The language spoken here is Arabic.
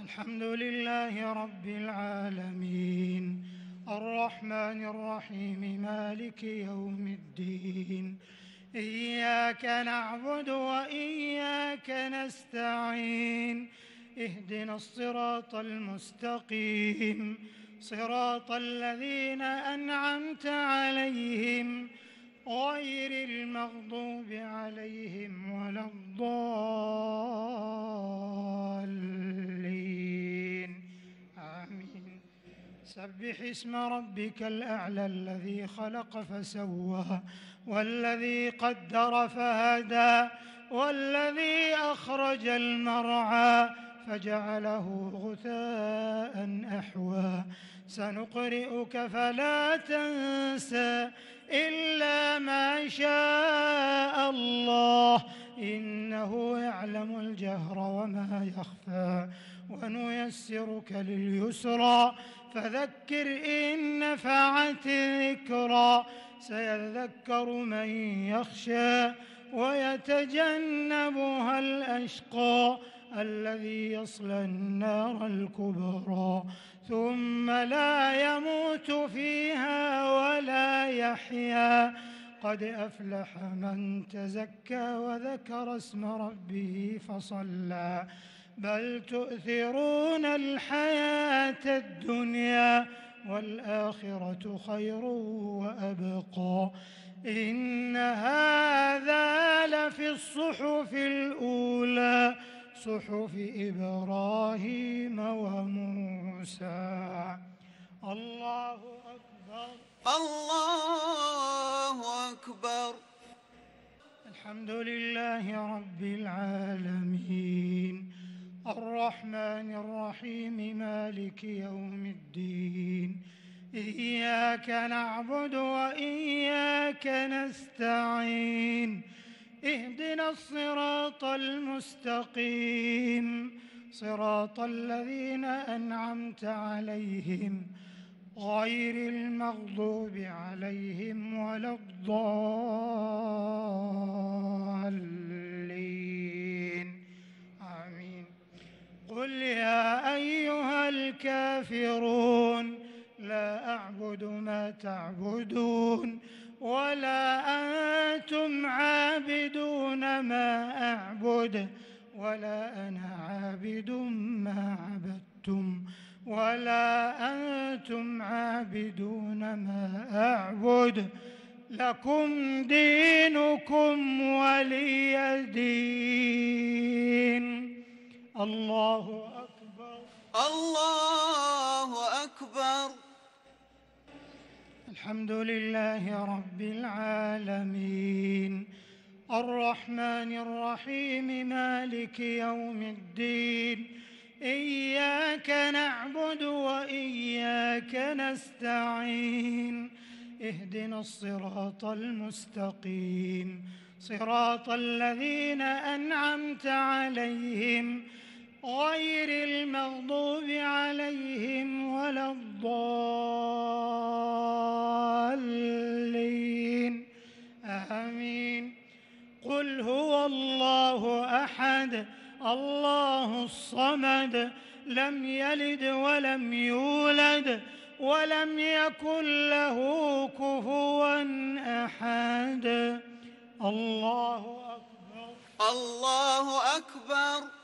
الحمد لله رب العالمين الرحمن الرحيم مالك يوم الدين إياك نعبد وإياك نستعين اهدنا الصراط المستقيم صراط الذين أنعمت عليهم غير المغضوب عليهم ولا الضالين آمين. سبح اسم ربك الأعلى الذي خلق فسوى والذي قدر فهدى والذي أخرج المرعى فجعله غثاء أحوى سنقرئك فلا تنسى إلا ما شاء الله إنه يعلم الجهر وما يخفى ونيسرك لليسرى فذكر إن نفعت الذكرى سيذكر من يخشى ويتجنبها الأشقى الذي يصلى النار الكبرى ثم لا يموت فيها ولا يحيا قد أفلح من تزكى وذكر اسم ربه فصلى بل تؤثرون الحياة الدنيا والآخرة خير وأبقى إن هذا لفي الصحف الأولى صحف إبراهيم وموسى. الله أكبر الله أكبر. الحمد لله رب العالمين الرحمن الرحيم مالك يوم الدين إياك نعبد وإياك نستعين اهدنا الصراط المستقيم صراط الذين أنعمت عليهم غير المغضوب عليهم ولا الضالين آمين. قل يا أيها الكافرون لا أعبد ما تعبدون ولا أنتم عابدون ما أعبد ولا أنا عابد ما عبدتم ولا أنتم عابدون ما أعبد لكم دينكم ولي دين. الله أكبر الله أكبر. الحمد لله رب العالمين الرحمن الرحيم مالك يوم الدين إياك نعبد وإياك نستعين اهدنا الصراط المستقيم صراط الذين أنعمت عليهم غير المغضوب عليهم ولا الضالين آمين. قل هو الله أحد الله الصمد لم يلد ولم يولد ولم يكن له كفوا أحد. الله أكبر الله أكبر.